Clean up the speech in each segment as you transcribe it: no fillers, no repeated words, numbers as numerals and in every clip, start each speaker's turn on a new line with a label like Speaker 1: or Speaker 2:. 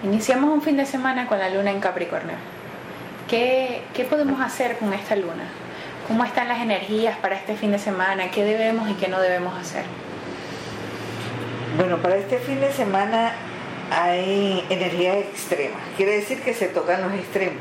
Speaker 1: Iniciamos un fin de semana con la luna en Capricornio. ¿Qué podemos hacer con esta luna? ¿Cómo están las energías para este fin de semana? ¿Qué debemos y qué no debemos hacer?
Speaker 2: Bueno, para este fin de semana hay energías extremas. Quiere decir que se tocan los extremos.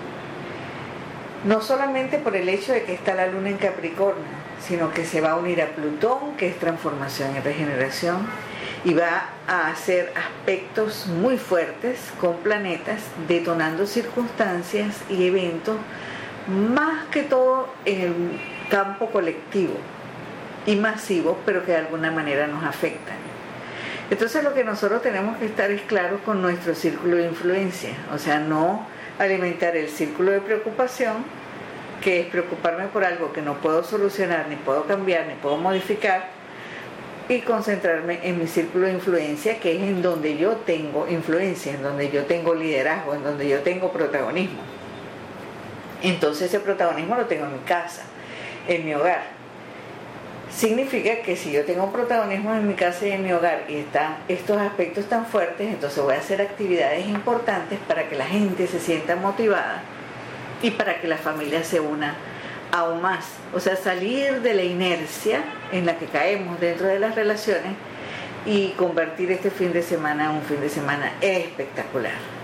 Speaker 2: No solamente por el hecho de que está la luna en Capricornio, sino que se va a unir a Plutón, que es transformación y regeneración, y va a hacer aspectos muy fuertes con planetas, detonando circunstancias y eventos, más que todo en el campo colectivo y masivo, pero que de alguna manera nos afectan. Entonces lo que nosotros tenemos que estar es claros con nuestro círculo de influencia, o sea, no alimentar el círculo de preocupación, que es preocuparme por algo que no puedo solucionar, ni puedo cambiar, ni puedo modificar, y concentrarme en mi círculo de influencia, que es en donde yo tengo influencia, en donde yo tengo liderazgo, en donde yo tengo protagonismo. Entonces ese protagonismo lo tengo en mi casa, en mi hogar. Significa que si yo tengo un protagonismo en mi casa y en mi hogar y están estos aspectos tan fuertes, entonces voy a hacer actividades importantes para que la gente se sienta motivada y para que la familia se una aún más. O sea, salir de la inercia en la que caemos dentro de las relaciones y convertir este fin de semana en un fin de semana espectacular.